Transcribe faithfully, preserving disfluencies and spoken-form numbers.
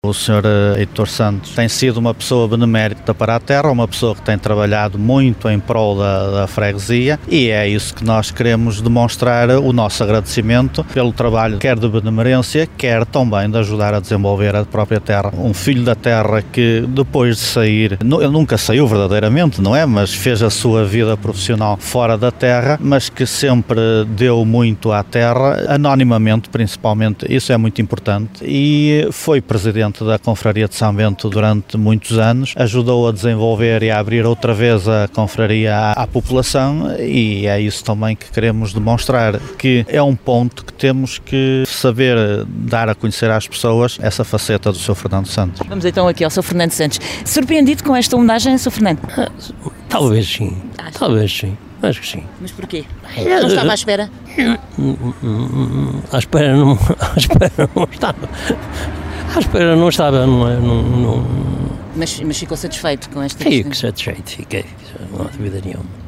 O senhor Heitor Santos tem sido uma pessoa benemérita para a terra, uma pessoa que tem trabalhado muito em prol da, da freguesia, e é isso que nós queremos demonstrar o nosso agradecimento pelo trabalho quer de benemerência, quer também de ajudar a desenvolver a própria terra. Um filho da terra que depois de sair, ele nunca saiu verdadeiramente, não é? Mas fez a sua vida profissional fora da terra, mas que sempre deu muito à terra, anonimamente principalmente, isso é muito importante, e foi presidente da Confraria de São Bento durante muitos anos, ajudou a desenvolver e a abrir outra vez a confraria à, à população, e é isso também que queremos demonstrar, que é um ponto que temos que saber dar a conhecer às pessoas essa faceta do senhor Fernando Santos. Vamos então aqui ao senhor Fernando Santos. Surpreendido com esta homenagem, senhor Fernando? Ah, talvez sim, Acho. talvez sim. Acho que sim. Mas porquê? Não estava à espera? À espera não, à espera não estava. À espera não estava, não é? Não, não... Mas, mas ficou satisfeito com esta? Fico satisfeito, fiquei, não há dúvida nenhuma.